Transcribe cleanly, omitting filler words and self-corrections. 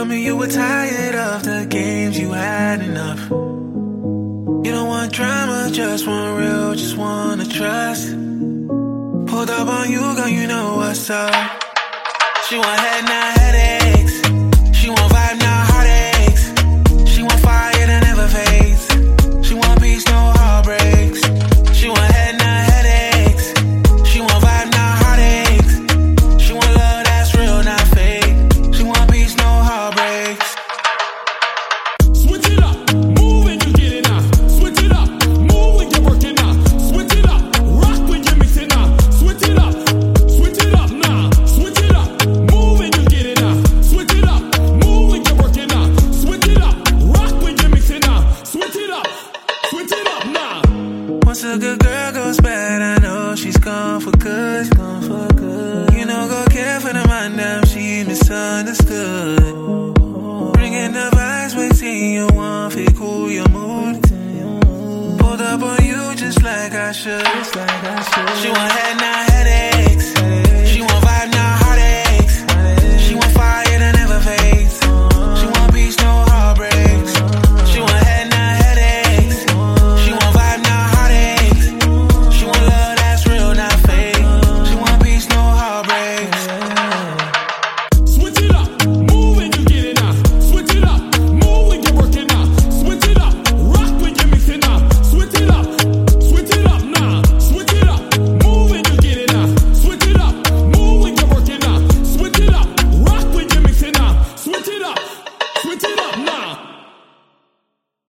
Told me you were tired of the games, you had enough. You don't want drama, just want real, just wanna trust. Pulled up on you, girl, you know what's up. She want head, not headaches. She want vibe, not heartaches. She want fire that never fades. She want peace, no heartbreaks. She want head, not headaches. She want vibe, not heartaches. She want love that's real, not fake. She want peace, no heartbreaks. Switch it up, move when you get it now. Switch it up, move when you're working now. Switch it up, rock when you're mixing now. Switch it up now. Switch it up, move when you get it now. Switch it up, move when you're working now. Switch it up, rock when you're mixing now. Switch it up now. Once a good girl goes bad, I know she's gone for good. You know, go care for the man, damn, she misunderstood. Bringing the vibes, waiting you want, fake cool your mood. Pulled up on you just like I should. She want head, not headaches. She want vibe, not heartaches. She want fire that never fades. She want peace, no heartbreaks. She want head, not headaches. She want vibe, not heartaches. She want love that's real, not fake. She want peace, no heartbreaks. Switch it up, move when you get it now. Switch it up, move when you're working now. Switch it up, rock when you're mixing now. Switch it up now. Switch it up, move when you get it now. Switch it up, move when you're working now. Switch it up, rock when you're mixing now. Switch it up now.